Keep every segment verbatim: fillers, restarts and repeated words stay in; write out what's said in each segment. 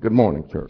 Good morning, church.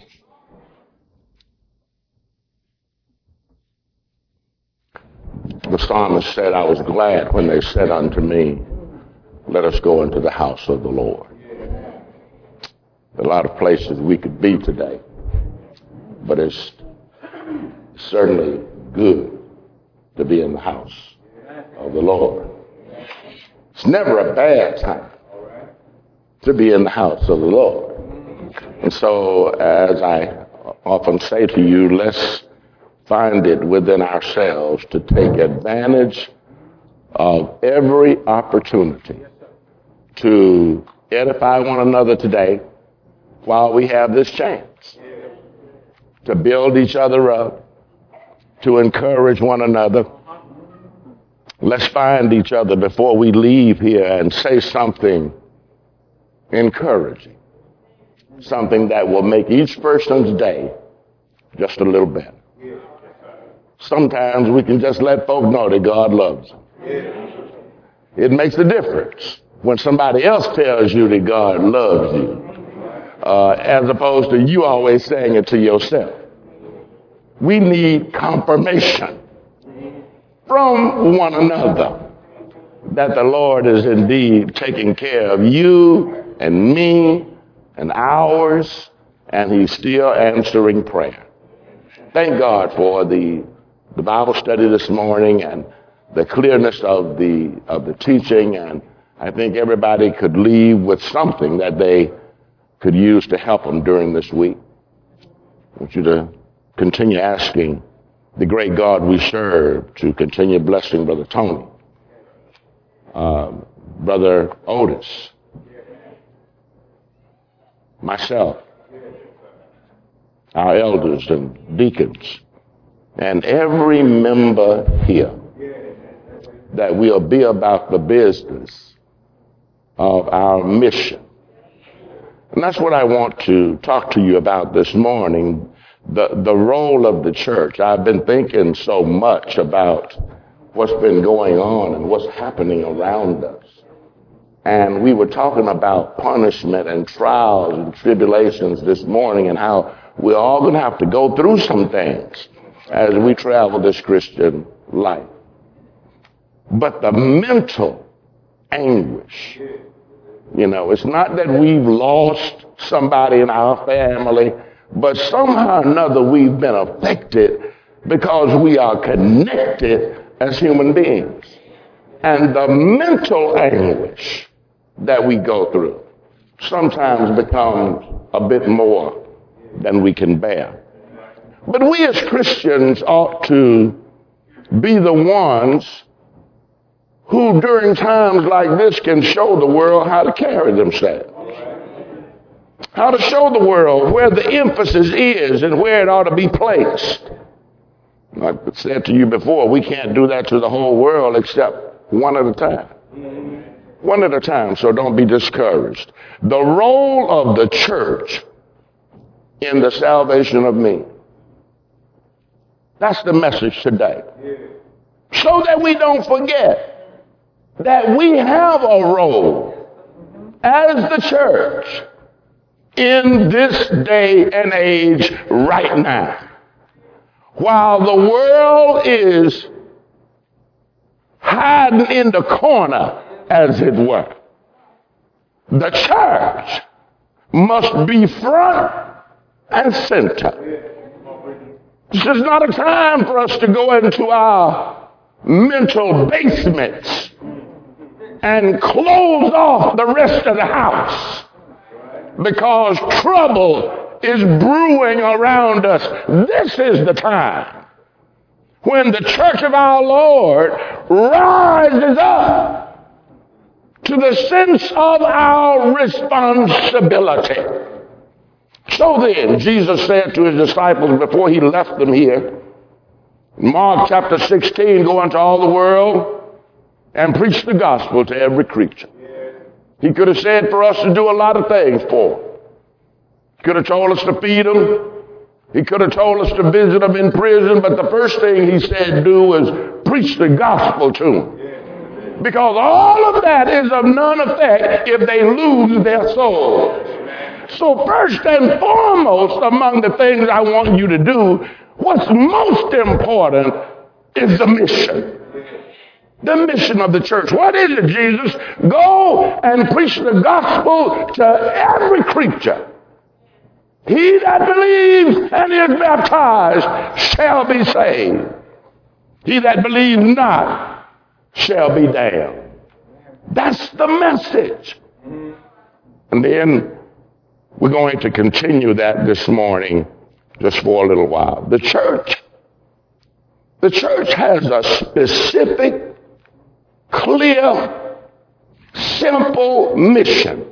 The psalmist said, I was glad when they said unto me, let us go into the house of the Lord. There are a lot of places we could be today, but it's certainly good to be in the house of the Lord. It's never a bad time to be in the house of the Lord. And so, as I often say to you, let's find it within ourselves to take advantage of every opportunity to edify one another today while we have this chance, to build each other up, to encourage one another. Let's find each other before we leave here and say something encouraging, something that will make each person's day just a little better. Sometimes we can just let folk know that God loves them. It makes a difference when somebody else tells you that God loves you, uh, as opposed to you always saying it to yourself. We need confirmation from one another that the Lord is indeed taking care of you and me and ours, and he's still answering prayer. Thank God for the the Bible study this morning and the clearness of the of the teaching, and I think everybody could leave with something that they could use to help them during this week. I want you to continue asking the great God we serve to continue blessing Brother Tony, uh, Brother Otis, myself, our elders and deacons, and every member here, that we'll be about the business of our mission. And that's what I want to talk to you about this morning, the, the role of the church. I've been thinking so much about what's been going on and what's happening around us. And we were talking about punishment and trials and tribulations this morning, and how we're all going to have to go through some things as we travel this Christian life. But the mental anguish, you know, it's not that we've lost somebody in our family, but somehow or another we've been affected because we are connected as human beings. And the mental anguish that we go through sometimes becomes a bit more than we can bear. But we as Christians ought to be the ones who during times like this can show the world how to carry themselves, how to show the world where the emphasis is and where it ought to be placed. Like I said to you before, we can't do that to the whole world except one at a time. One at a time, so don't be discouraged. The role of the church in the salvation of men. That's the message today. So that we don't forget that we have a role as the church in this day and age right now. While the world is hiding in the corner, as it were, the church must be front and center. This is not a time for us to go into our mental basements and close off the rest of the house because trouble is brewing around us. This is the time when the church of our Lord rises up to the sense of our responsibility. So then, Jesus said to his disciples before he left them here, Mark chapter sixteen, go into all the world and preach the gospel to every creature. He could have said for us to do a lot of things for them. He could have told us to feed them. He could have told us to visit them in prison, but the first thing he said do was preach the gospel to them. Because all of that is of none effect if they lose their souls. So first and foremost, among the things I want you to do, what's most important is the mission. The mission of the church. What is it, Jesus? Go and preach the gospel to every creature. He that believes and is baptized shall be saved. He that believes not shall be damned. That's the message. And then we're going to continue that this morning just for a little while. The church, the church has a specific, clear, simple mission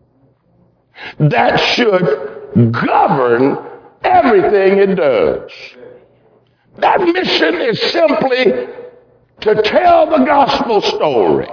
that should govern everything it does. That mission is simply to tell the gospel story.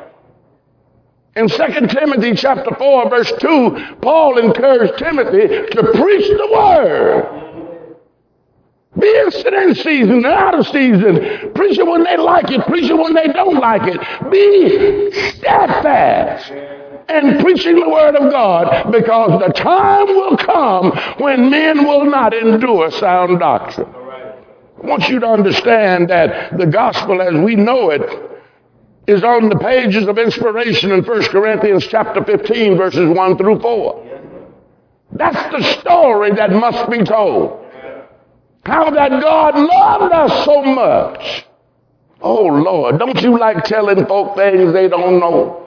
In Second Timothy chapter four, verse two, Paul encouraged Timothy to preach the word. Be instant in season and out of season. Preach it when they like it. Preach it when they don't like it. Be steadfast in preaching the word of God, because the time will come when men will not endure sound doctrine. I want you to understand that the gospel as we know it is on the pages of inspiration in First Corinthians chapter fifteen, verses one through four. That's the story that must be told. How that God loved us so much. Oh, Lord, don't you like telling folk things they don't know?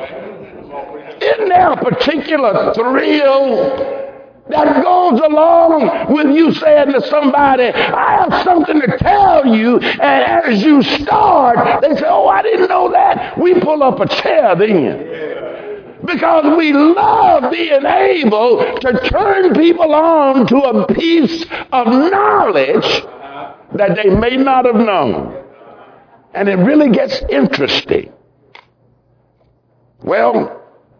Isn't there a particular thrill that goes along with you saying to somebody, I have something to tell you, and as you start, they say, oh, I didn't know that. We pull up a chair then. Because we love being able to turn people on to a piece of knowledge that they may not have known. And it really gets interesting. Well,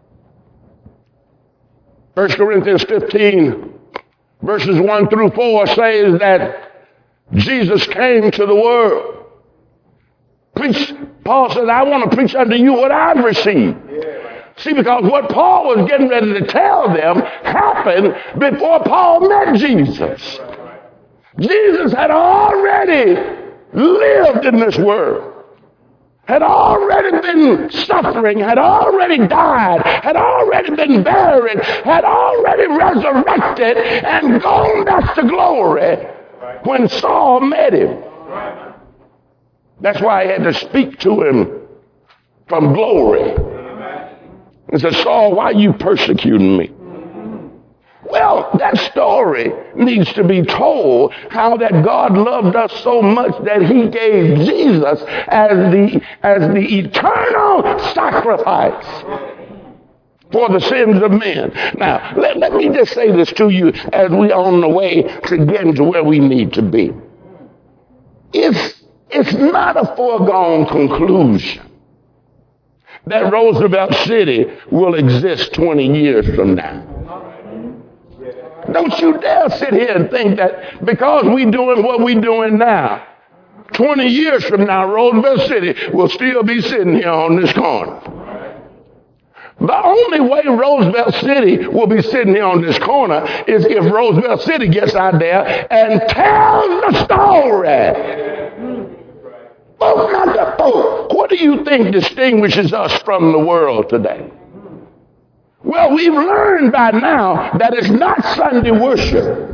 First Corinthians fifteen, verses one through four says that Jesus came to the world. Preach, Paul said, I want to preach unto you what I've received. See, because what Paul was getting ready to tell them happened before Paul met Jesus. Jesus had already lived in this world, had already been suffering, had already died, had already been buried, had already resurrected and gone back to glory when Saul met him. That's why he had to speak to him from glory. He said, Saul, why are you persecuting me? Well, that story needs to be told, how that God loved us so much that he gave Jesus as the, as the eternal sacrifice for the sins of men. Now, let, let me just say this to you as we are on the way to getting to where we need to be. It's, it's not a foregone conclusion that Roosevelt City will exist twenty years from now. Don't you dare sit here and think that because we're doing what we're doing now, twenty years from now, Roosevelt City will still be sitting here on this corner. The only way Roosevelt City will be sitting here on this corner is if Roosevelt City gets out there and tells the story. Folk, not the folk. What do you think distinguishes us from the world today? Well, we've learned by now that it's not Sunday worship.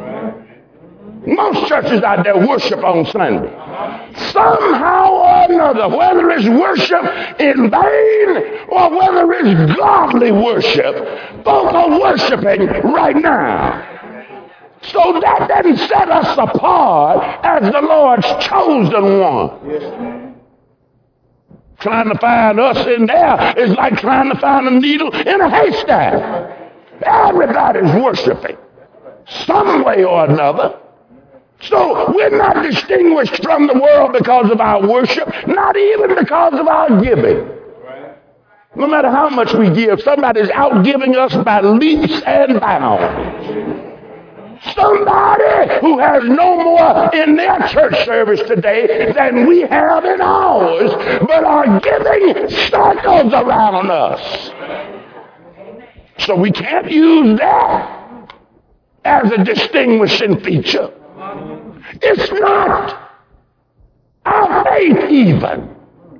Most churches out there worship on Sunday. Somehow or another, whether it's worship in vain or whether it's godly worship, folk are worshiping right now. So that doesn't set us apart as the Lord's chosen one. Trying to find us in there is like trying to find a needle in a haystack. Everybody's worshiping some way or another. So we're not distinguished from the world because of our worship, not even because of our giving. No matter how much we give, somebody's out giving us by leaps and bounds. Somebody who has no more in their church service today than we have in ours, but are giving circles around us. So we can't use that as a distinguishing feature. It's not our faith even.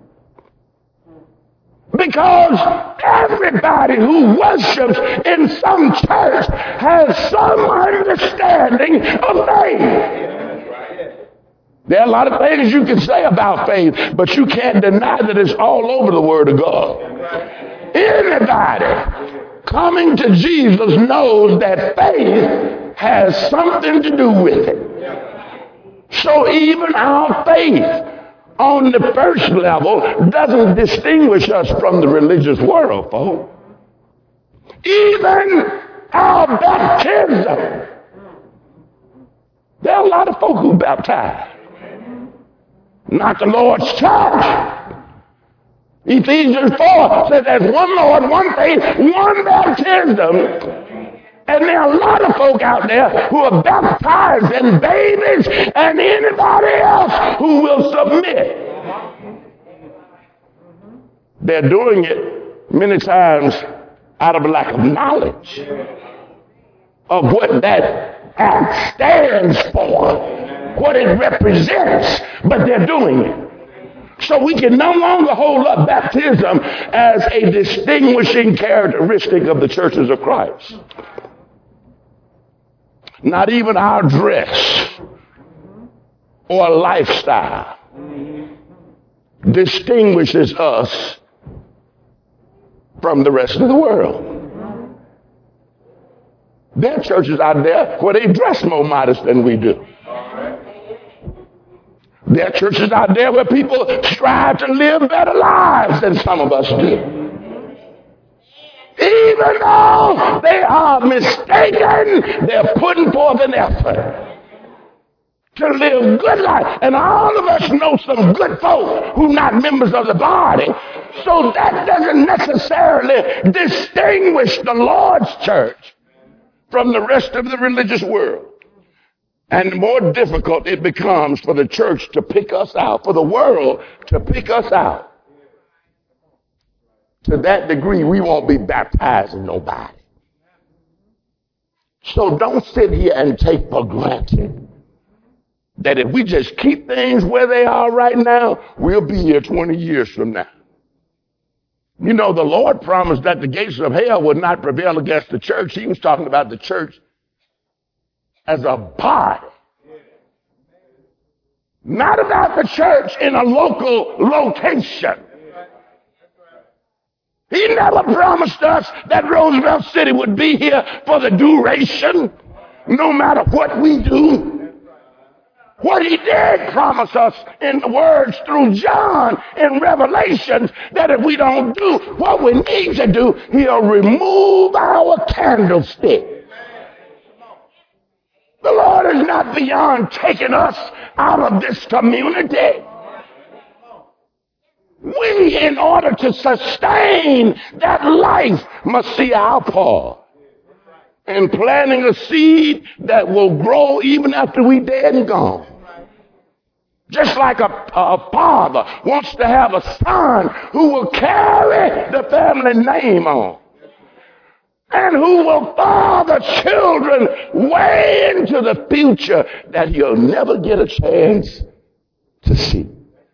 Because everybody who worships in some church has some understanding of faith. There are a lot of things you can say about faith, but you can't deny that it's all over the Word of God. Anybody coming to Jesus knows that faith has something to do with it. So even our faith on the first level doesn't distinguish us from the religious world, folks. Even our baptism. There are a lot of folk who baptize. Not the Lord's church. Ephesians four says there's one Lord, one faith, one baptism. And there are a lot of folk out there who are baptized in babies and anybody else who will submit. They're doing it many times out of a lack of knowledge of what that act stands for, what it represents, but they're doing it. So we can no longer hold up baptism as a distinguishing characteristic of the churches of Christ. Not even our dress or lifestyle distinguishes us from the rest of the world. There are churches out there where they dress more modest than we do. There are churches out there where people strive to live better lives than some of us do. Even though they are mistaken, they're putting forth an effort to live good life. And all of us know some good folk who are not members of the body. So that doesn't necessarily distinguish the Lord's church from the rest of the religious world. And the more difficult it becomes for the church to pick us out, for the world to pick us out. To that degree, we won't be baptizing nobody. So don't sit here and take for granted that if we just keep things where they are right now, we'll be here twenty years from now. You know, the Lord promised that the gates of hell would not prevail against the church. He was talking about the church as a body. Not about the church in a local location. He never promised us that Roosevelt City would be here for the duration, no matter what we do. What he did promise us in the words through John in Revelations, that if we don't do what we need to do, he'll remove our candlestick. The Lord is not beyond taking us out of this community. We, in order to sustain that life, must see our part in planting a seed that will grow even after we dead and gone. Just like a, a father wants to have a son who will carry the family name on, and who will father children way into the future that he'll never get a chance to see.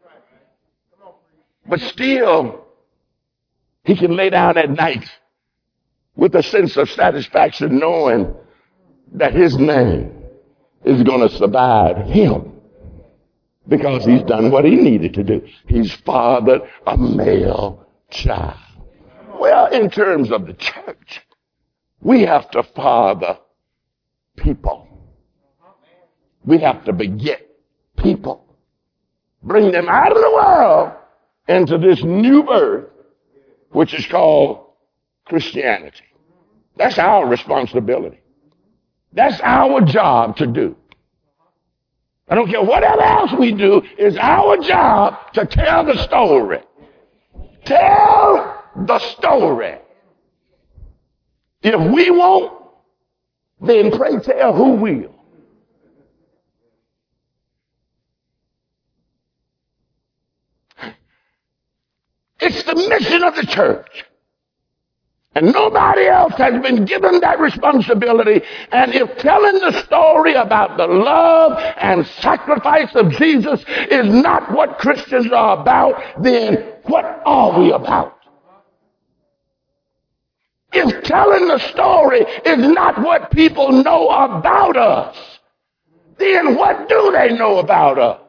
But still, he can lay down at night with a sense of satisfaction knowing that his name is going to survive him because he's done what he needed to do. He's fathered a male child. Well, in terms of the church, we have to father people. We have to beget people. Bring them out of the world into this new birth, which is called Christianity. That's our responsibility. That's our job to do. I don't care whatever else we do, it's our job to tell the story. Tell the story. If we won't, then pray tell who will. It's the mission of the church And nobody else has been given that responsibility. And if telling the story about the love and sacrifice of Jesus is not what Christians are about, then what are we about? If telling the story is not what people know about us, then what do they know about us?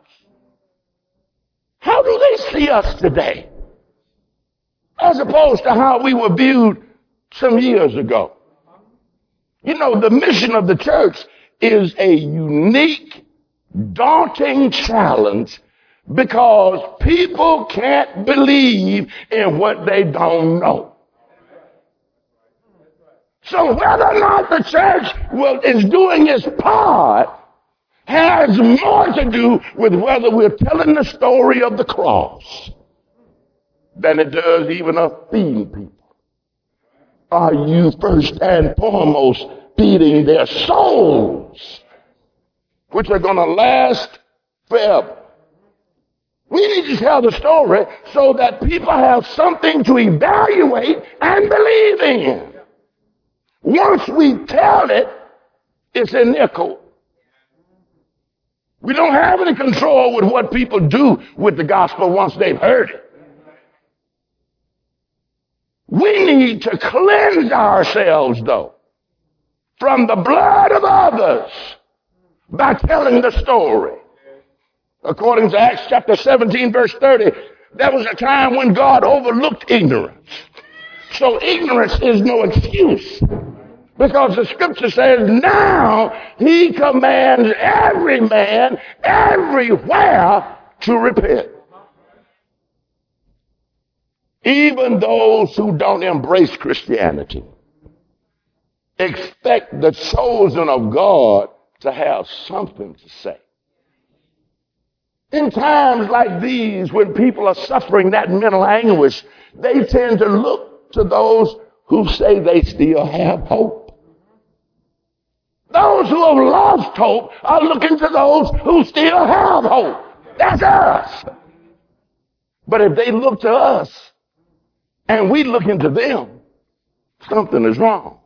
How do they see us today? As opposed to how we were viewed some years ago. You know, the mission of the church is a unique, daunting challenge because people can't believe in what they don't know. So whether or not the church will, is doing its part has more to do with whether we're telling the story of the cross than it does even of feeding people. Are you first and foremost feeding their souls, which are going to last forever? We need to tell the story so that people have something to evaluate and believe in. Once we tell it, it's in their court. We don't have any control with what people do with the gospel once they've heard it. We need to cleanse ourselves, though, from the blood of others by telling the story. According to Acts chapter seventeen, verse thirty, there was a time when God overlooked ignorance. So ignorance is no excuse, because the scripture says, now he commands every man everywhere to repent. Even those who don't embrace Christianity expect the chosen of God to have something to say. In times like these, when people are suffering that mental anguish, they tend to look to those who say they still have hope. Those who have lost hope are looking to those who still have hope. That's us. But if they look to us and we look into them, something is wrong.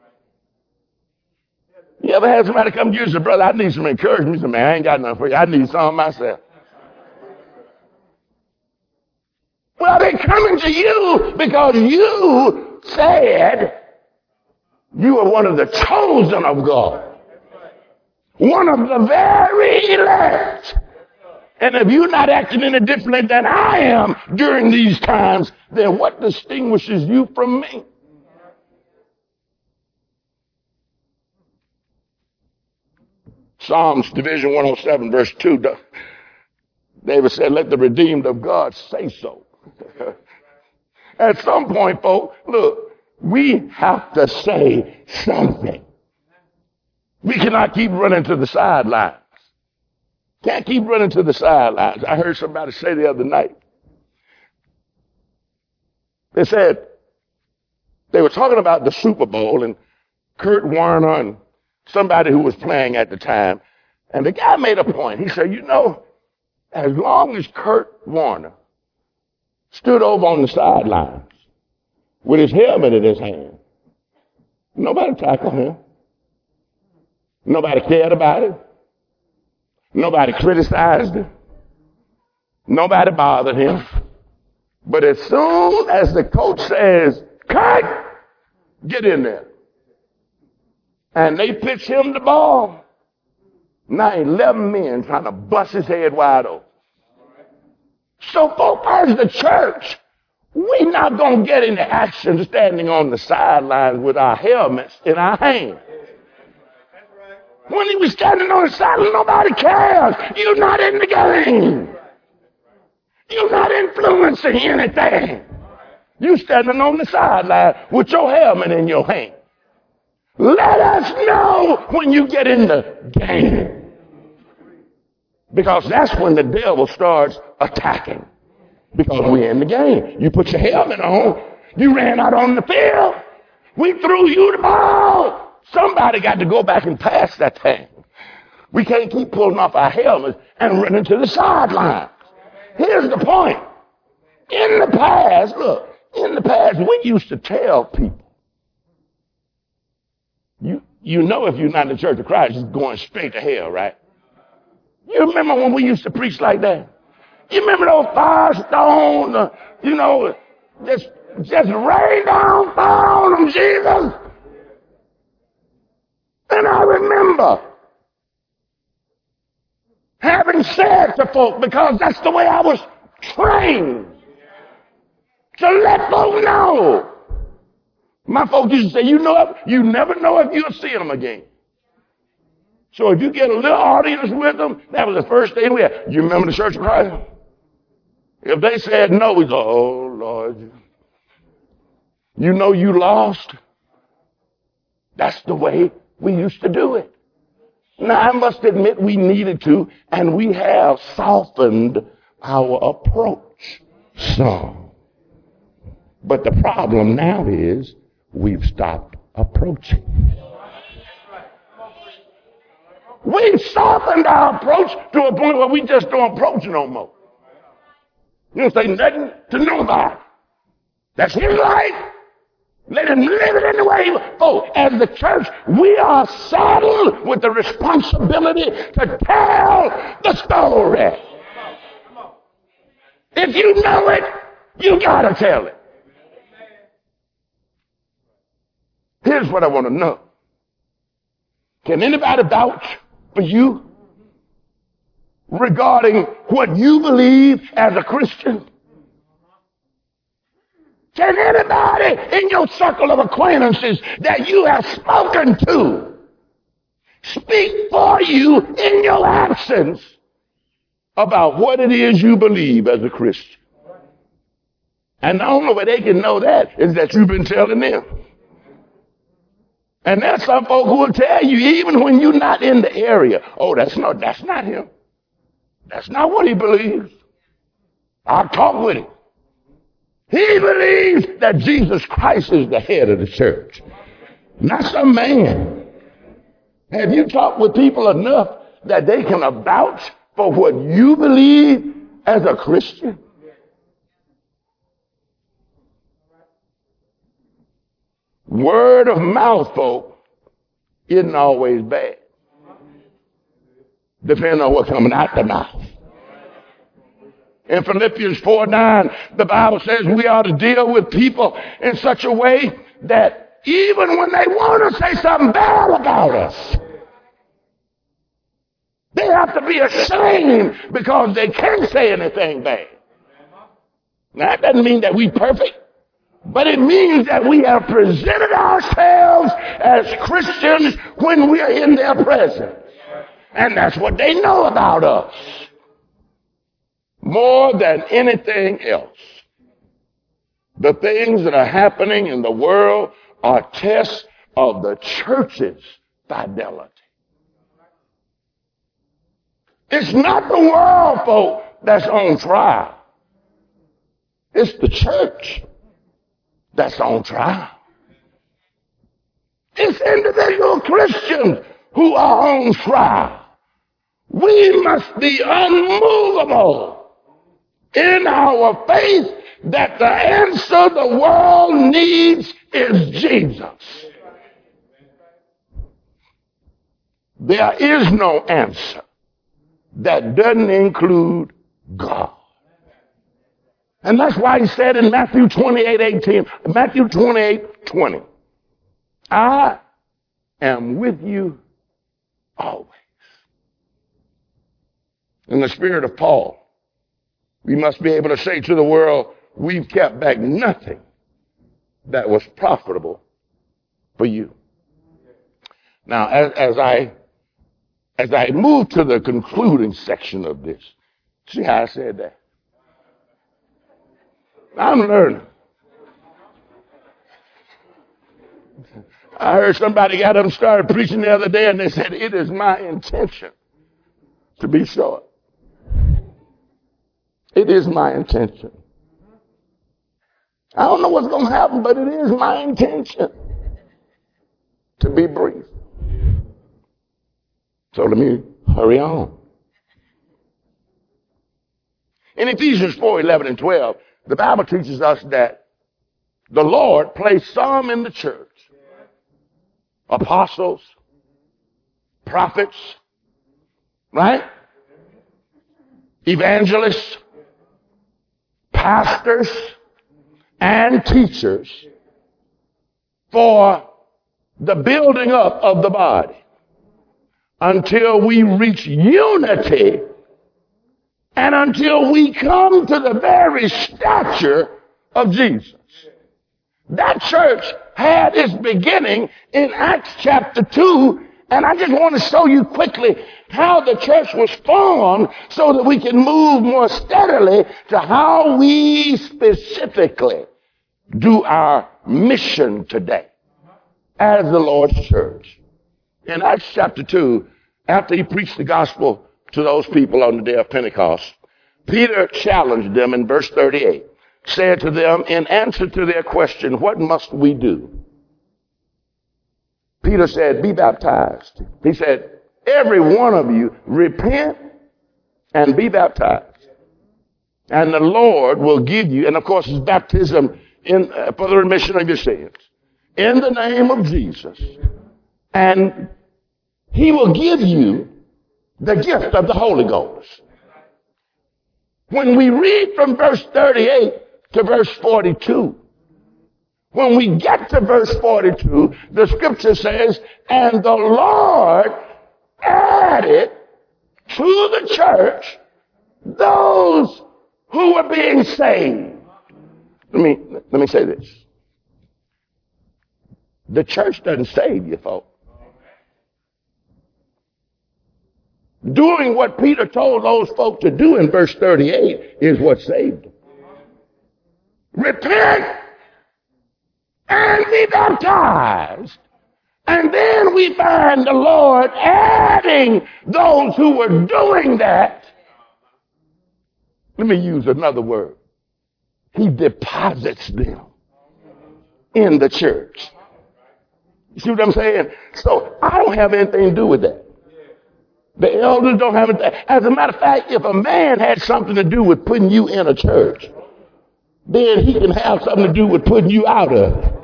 You ever had somebody come to you and say, brother, I need some encouragement? You say, man, I ain't got nothing for you. I need some myself. Well, they're coming to you because you said you are one of the chosen of God. One of the very elect. And if you're not acting any differently than I am during these times, then what distinguishes you from me? Psalms division one oh seven, verse two, David said, let the redeemed of God say so. At some point, folks, look, we have to say something. We cannot keep running to the sidelines. Can't keep running to the sidelines. I heard somebody say the other night. They said, they were talking about the Super Bowl and Kurt Warner and somebody who was playing at the time. And the guy made a point. He said, you know, as long as Kurt Warner stood over on the sidelines with his helmet in his hand, nobody tackled him. Nobody cared about it. Nobody criticized him. Nobody bothered him. But as soon as the coach says, cut, get in there, and they pitch him the ball, now eleven men trying to bust his head wide open. So, folks, as the church, we're not going to get into action standing on the sidelines with our helmets in our hands. When he was standing on the sideline, nobody cares. You're not in the game. You're not influencing anything. You're standing on the sideline with your helmet in your hand. Let us know when you get in the game. Because that's when the devil starts attacking. Because we're in the game. You put your helmet on. You ran out on the field. We threw you the ball. Somebody got to go back and pass that thing. We can't keep pulling off our helmets and running to the sidelines. Here's the point. In the past, look, in the past, we used to tell people You know if you're not in the Church of Christ, it's going straight to hell, right? You remember when we used to preach like that? You remember those Firestone, uh, you know, just, just rain down fire on them, Jesus? And I remember having said to folk, because that's the way I was trained, to let folk know. My folks used to say, you know, you never know if you'll see them again. So if you get a little audience with them, that was the first thing we had. You remember the Church of Christ? If they said no, we go, oh, Lord. You know you lost? That's the way we used to do it. Now, I must admit we needed to, and we have softened our approach some. But the problem now is we've stopped approaching. We've softened our approach to a point where we just don't approach no more. You don't say nothing to nobody. That's his life. Let him live it in the way. Oh, as the church, we are saddled with the responsibility to tell the story. If you know it, you gotta tell it. Here's what I want to know. Can anybody vouch for you regarding what you believe as a Christian? Can anybody in your circle of acquaintances that you have spoken to speak for you in your absence about what it is you believe as a Christian? And the only way they can know that is that you've been telling them. And there's some folk who will tell you, even when you're not in the area, oh, that's not, that's not him. That's not what he believes. I'll talk with him. He believes that Jesus Christ is the head of the church, not some man. Have you talked with people enough that they can vouch for what you believe as a Christian? Word of mouth, folk, isn't always bad. Depending on what's coming out the mouth. In Philippians four nine, the Bible says we ought to deal with people in such a way that even when they want to say something bad about us, they have to be ashamed because they can't say anything bad. Now, that doesn't mean that we're perfect, but it means that we have presented ourselves as Christians when we are in their presence. And that's what they know about us. More than anything else, the things that are happening in the world are tests of the church's fidelity. It's not the world, folk, that's on trial. It's the church that's on trial. It's individual Christians who are on trial. We must be unmovable in our faith that the answer the world needs is Jesus. There is no answer that doesn't include God. And that's why he said in Matthew twenty-eight eighteen, Matthew twenty-eight twenty, I am with you always. In the spirit of Paul, we must be able to say to the world, we've kept back nothing that was profitable for you. Now, as, as I as I move to the concluding section of this, see how I said that? I'm learning. I heard somebody got up and started preaching the other day, and they said, it is my intention to be short. It is my intention. I don't know what's going to happen, but it is my intention to be brief. So let me hurry on. In Ephesians four eleven and twelve, the Bible teaches us that the Lord placed some in the church apostles, prophets, right? Evangelists, pastors, and teachers for the building up of the body until we reach unity and until we come to the very stature of Jesus. That church had its beginning in Acts chapter two, and I just want to show you quickly how the church was formed so that we can move more steadily to how we specifically do our mission today as the Lord's church. In Acts chapter two, after he preached the gospel to those people on the day of Pentecost, Peter challenged them in verse thirty-eight, said to them in answer to their question, what must we do? Peter said, be baptized. He said, every one of you repent and be baptized. And the Lord will give you, and of course it's baptism in, uh, for the remission of your sins, in the name of Jesus. And he will give you the gift of the Holy Ghost. When we read from verse thirty-eight to verse forty-two, when we get to verse forty-two, the scripture says, and the Lord added to the church those who were being saved. Let me, let me say this. The church doesn't save you, folks. Doing what Peter told those folk to do in verse thirty-eight is what saved them. Repent and be baptized. And then we find the Lord adding those who were doing that. Let me use another word. He deposits them in the church. You see what I'm saying? So I don't have anything to do with that. The elders don't have anything. As a matter of fact, if a man had something to do with putting you in a church, then he can have something to do with putting you out of it.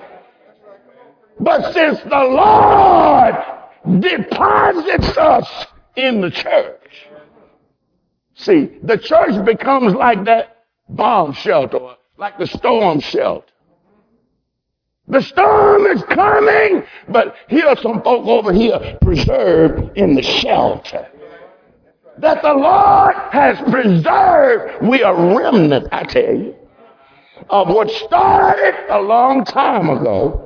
But since the Lord deposits us in the church, see, the church becomes like that bomb shelter, like the storm shelter. The storm is coming, but here's some folk over here preserved in the shelter that the Lord has preserved. We are remnant, I tell you, of what started a long time ago.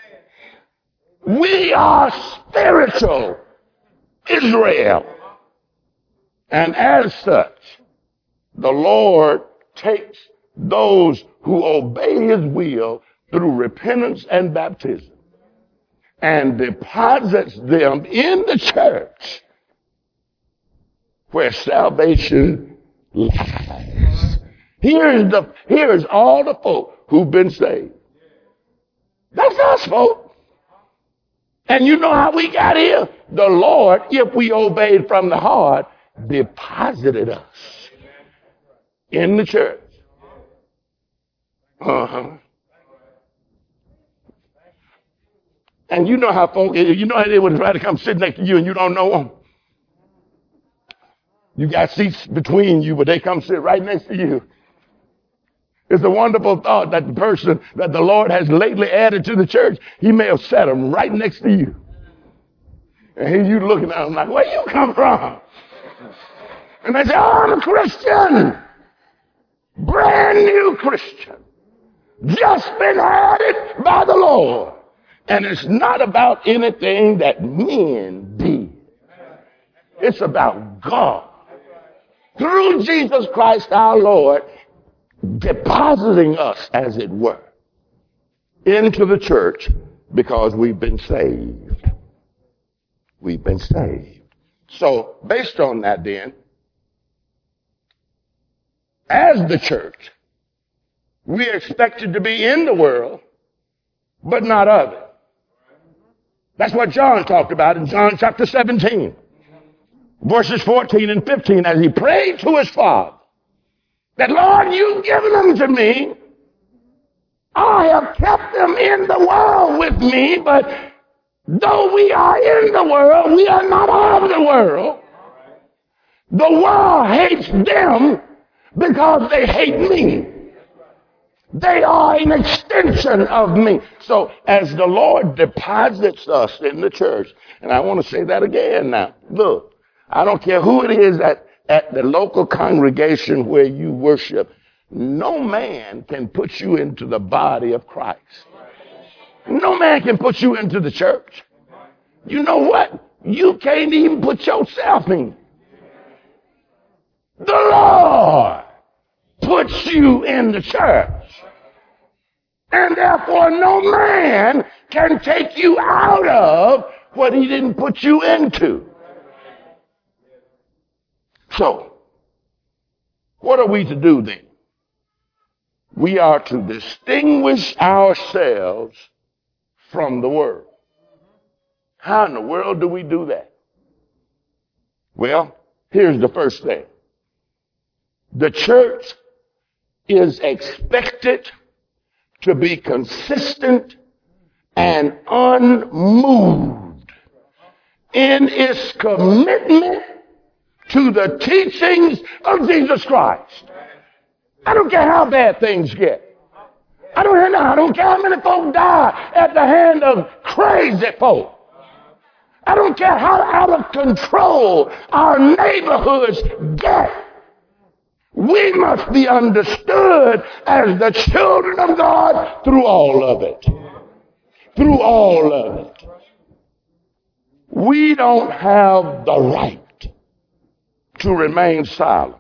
We are spiritual Israel. And as such, the Lord takes those who obey his will through repentance and baptism and deposits them in the church where salvation lies. Here's the, here's all the folk who've been saved. That's us, folks. And you know how we got here? The Lord, if we obeyed from the heart, deposited us in the church. Uh-huh. And you know how folk, you know how they would try to come sit next to you and you don't know them. You got seats between you, but they come sit right next to you. It's a wonderful thought that the person that the Lord has lately added to the church, he may have sat them right next to you. And here you looking at them like, where you come from? And they say, oh, I'm a Christian. Brand new Christian. Just been added by the Lord. And it's not about anything that men did. It's about God. Through Jesus Christ our Lord, depositing us, as it were, into the church because we've been saved. We've been saved. So, based on that then, as the church, we're expected to be in the world, but not of it. That's what John talked about in John chapter seventeen, verses fourteen and fifteen, as he prayed to his Father, that, Lord, you've given them to me. I have kept them in the world with me, but Though we are in the world, we are not of the world. The world hates them because they hate me. They are an extension of me. So as the Lord deposits us in the church, and I want to say that again now, look, I don't care who it is at, at the local congregation where you worship, no man can put you into the body of Christ. No man can put you into the church. You know what? You can't even put yourself in. The Lord puts you in the church. And therefore no man can take you out of what he didn't put you into. So, what are we to do then? We are to distinguish ourselves from the world. How in the world do we do that? Well, here's the first thing. The church is expected to be consistent and unmoved in its commitment to the teachings of Jesus Christ. I don't care how bad things get. I don't, I don't care how many folk die at the hand of crazy folk. I don't care how out of control our neighborhoods get. We must be understood as the children of God through all of it. Through all of it. We don't have the right to remain silent.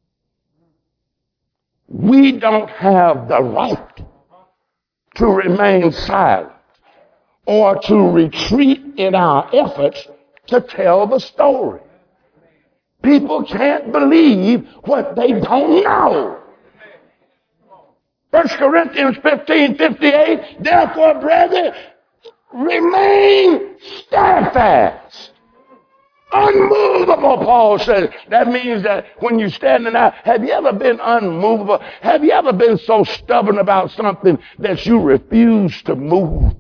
We don't have the right to remain silent or to retreat in our efforts to tell the story. People can't believe what they don't know. First Corinthians fifteen fifty-eight, therefore, brethren, remain steadfast. Unmovable, Paul says. That means that when you're standing out, have you ever been unmovable? Have you ever been so stubborn about something that you refuse to move?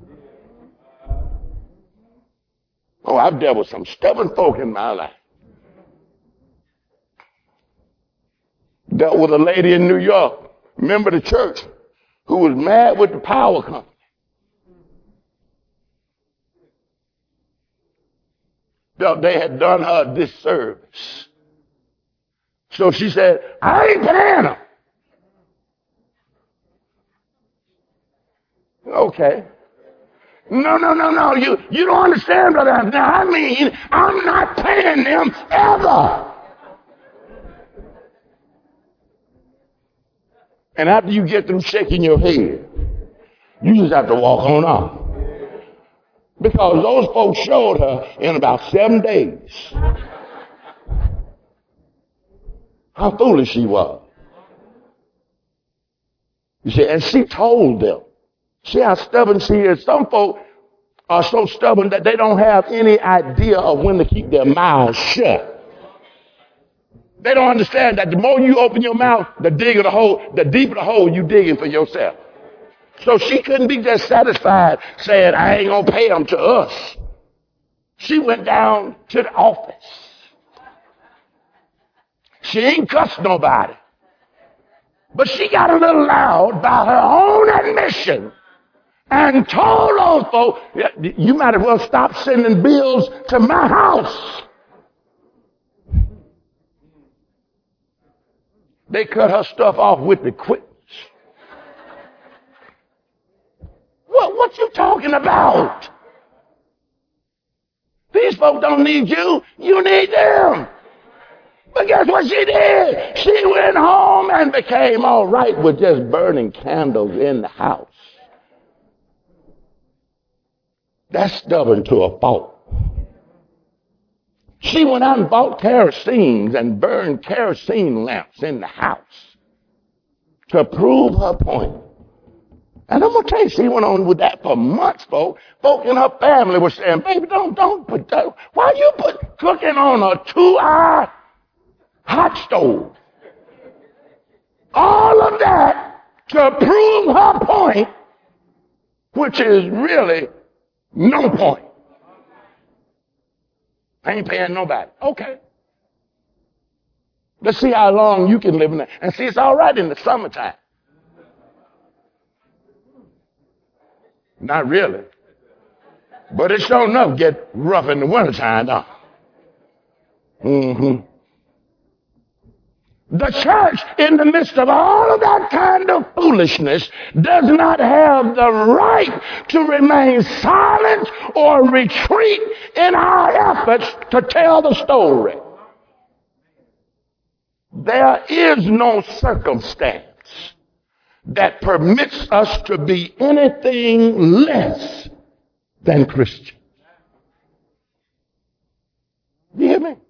Oh, I've dealt with some stubborn folk in my life. Dealt with a lady in New York, member of the church, who was mad with the power company. They had done her a disservice. So she said, I ain't paying them. Okay. No, no, no, no. You, you don't understand, brother. Now, I mean, I'm not paying them ever. And after you get them shaking your head, you just have to walk on off. Because those folks showed her in about seven days how foolish she was. You see, and she told them. See how stubborn she is. Some folk are so stubborn that they don't have any idea of when to keep their mouths shut. They don't understand that the more you open your mouth, the bigger the hole, the deeper the hole you digging for yourself. So she couldn't be just satisfied saying, I ain't gonna pay them to us. She went down to the office. She ain't cussed nobody. But she got a little loud by her own admission and told those folks, you might as well stop sending bills to my house. They cut her stuff off with the quickness. What, what you talking about? These folks don't need you. You need them. But guess what she did? She went home and became all right with just burning candles in the house. That's stubborn to a fault. She went out and bought kerosene and burned kerosene lamps in the house to prove her point. And I'm going to tell you, she went on with that for months, folks. Folk in her family were saying, baby, don't, don't put that. Why you put cooking on a two-hour hot stove? All of that to prove her point, which is really no point. I ain't paying nobody. Okay. Let's see how long you can live in that. And see, it's all right in the summertime. Not really. But it sure enough get rough in the wintertime, though. Mm-hmm. The church, in the midst of all of that kind of foolishness, does not have the right to remain silent or retreat in our efforts to tell the story. There is no circumstance that permits us to be anything less than Christians. You hear me?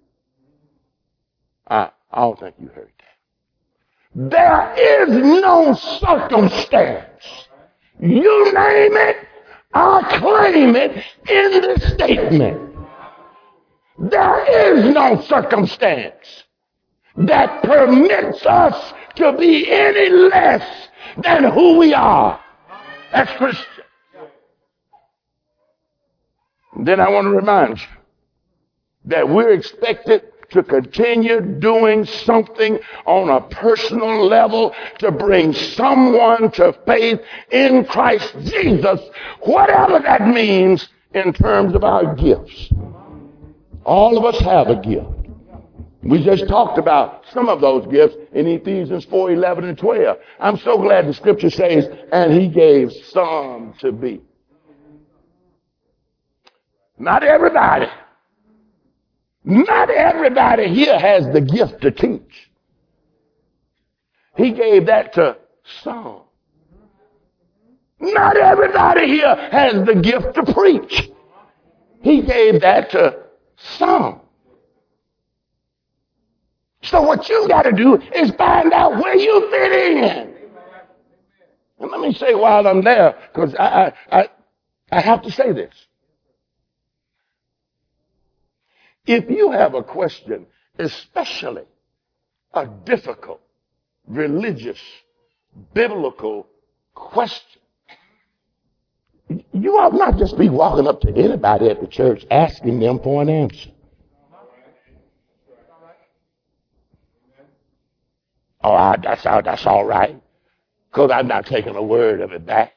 I, I don't think you heard that. There is no circumstance, you name it, I claim it in this statement. There is no circumstance that permits us to be any less than who we are as Christians. Then I want to remind you that we're expected to continue doing something on a personal level to bring someone to faith in Christ Jesus, whatever that means in terms of our gifts. All of us have a gift. We just talked about some of those gifts in Ephesians four, eleven, and twelve. I'm so glad the scripture says, and he gave some to be. Not everybody. Not everybody here has the gift to teach. He gave that to some. Not everybody here has the gift to preach. He gave that to some. So what you got to do is find out where you fit in. And let me say while I'm there, because I, I, I, I have to say this. If you have a question, especially a difficult, religious, biblical question, you ought not just be walking up to anybody at the church asking them for an answer. Oh, I, that's, all, that's all right, because I'm not taking a word of it back.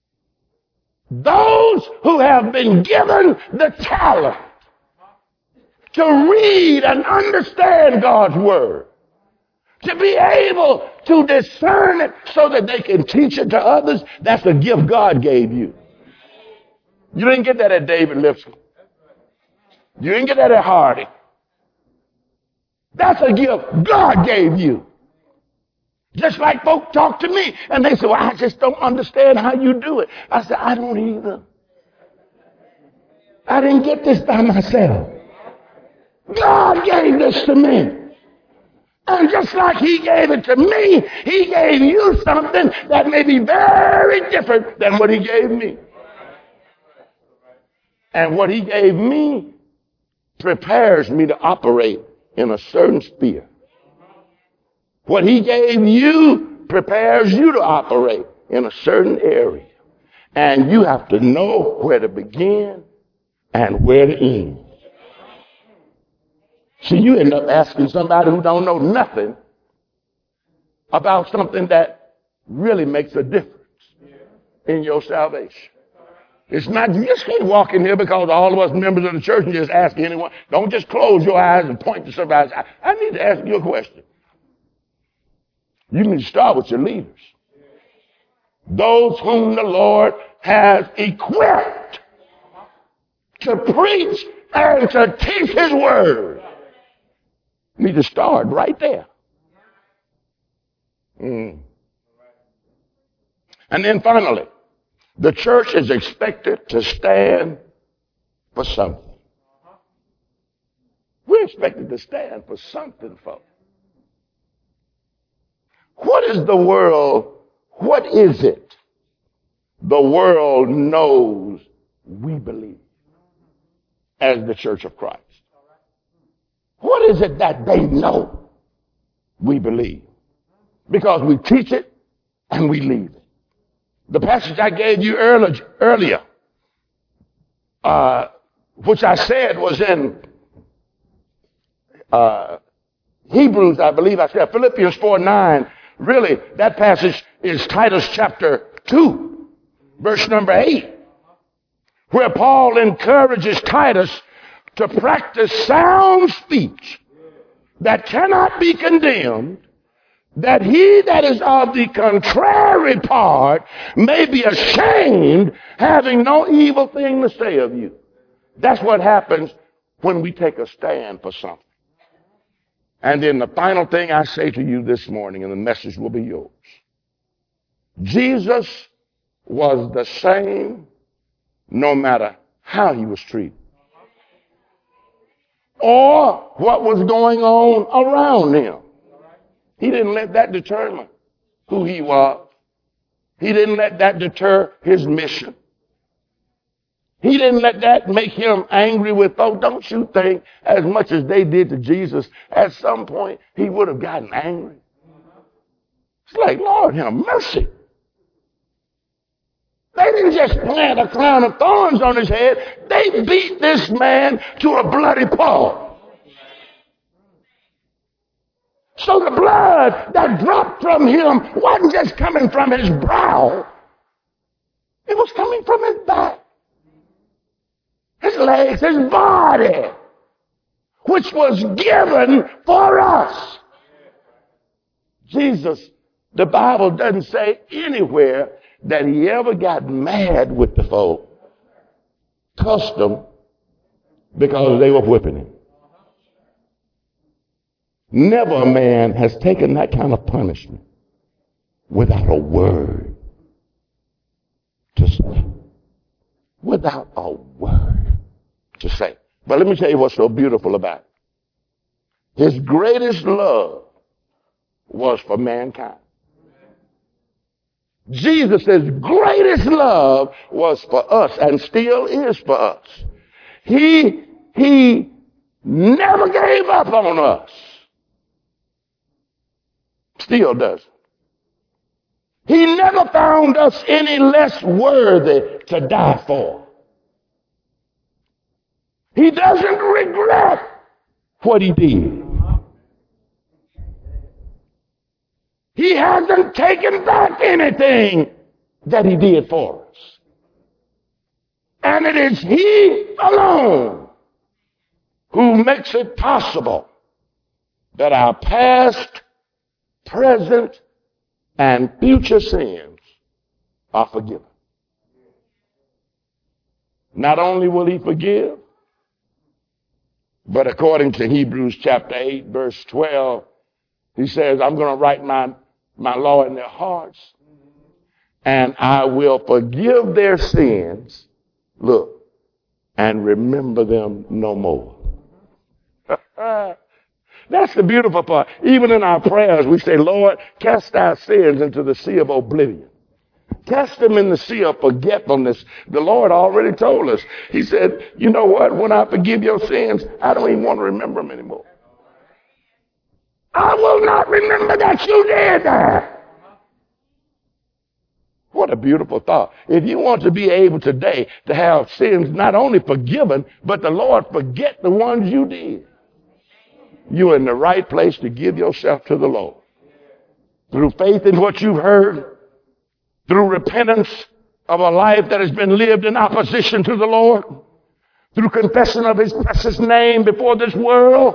Those who have been given the talent to read and understand God's word, to be able to discern it so that they can teach it to others, that's a gift God gave you. You didn't get that at David Lipscomb. You didn't get that at Hardy. That's a gift God gave you. Just like folk talk to me and they say, well, I just don't understand how you do it. I said, I don't either. I didn't get this by myself. God gave this to me. And just like he gave it to me, he gave you something that may be very different than what he gave me. And what he gave me prepares me to operate in a certain sphere. What he gave you prepares you to operate in a certain area. And you have to know where to begin and where to end. See, you end up asking somebody who don't know nothing about something that really makes a difference in your salvation. It's not, you just can't walk in here because all of us members of the church and just ask anyone. Don't just close your eyes and point to somebody. I, I need to ask you a question. You need to start with your leaders. Those whom the Lord has equipped to preach and to teach his word. You need to start right there. Mm. And then finally, the church is expected to stand for something. We're expected to stand for something, folks. What is the world, what is it the world knows we believe as the Church of Christ? What is it that they know we believe? Because we teach it and we leave it. The passage I gave you earlier, uh, which I said was in uh, Hebrews, I believe I said, Philippians four nine. Really, that passage is Titus chapter two, verse number eight, where Paul encourages Titus to practice sound speech that cannot be condemned, that he that is of the contrary part may be ashamed, having no evil thing to say of you. That's what happens when we take a stand for something. And then the final thing I say to you this morning, and the message will be yours. Jesus was the same no matter how he was treated or what was going on around him. He didn't let that determine who he was. He didn't let that deter his mission. He didn't let that make him angry with folks. Don't you think as much as they did to Jesus, at some point he would have gotten angry? It's like, Lord, have mercy. They didn't just plant a crown of thorns on his head. They beat this man to a bloody pulp. So the blood that dropped from him wasn't just coming from his brow. It was coming from his back, his legs, his body, which was given for us. Jesus, the Bible doesn't say anywhere that he ever got mad with the folk, cussed them because they were whipping him. Never a man has taken that kind of punishment without a word to say. Without a word to say. But let me tell you what's so beautiful about it. His greatest love was for mankind. Jesus' greatest love was for us and still is for us. He, he never gave up on us. Still doesn't. He never found us any less worthy to die for. He doesn't regret what he did. He hasn't taken back anything that he did for us. And it is he alone who makes it possible that our past, present, and future sins are forgiven. Not only will he forgive, but according to Hebrews chapter eight, verse twelve, he says, I'm going to write my, my law in their hearts, and I will forgive their sins, look, and remember them no more. That's the beautiful part. Even in our prayers, we say, Lord, cast our sins into the sea of oblivion. Cast them in the sea of forgetfulness. The Lord already told us. He said, you know what? When I forgive your sins, I don't even want to remember them anymore. I will not remember that you did that. What a beautiful thought. If you want to be able today to have sins not only forgiven, but the Lord forget the ones you did, you're in the right place to give yourself to the Lord. Through faith in what you've heard, through repentance of a life that has been lived in opposition to the Lord, through confession of his precious name before this world,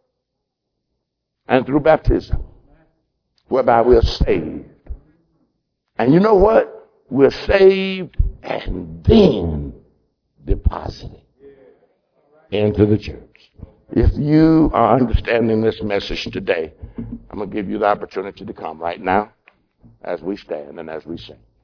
and through baptism, whereby we are saved. And you know what? We're saved and then deposited into the church. If you are understanding this message today, I'm going to give you the opportunity to come right now as we stand and as we sing.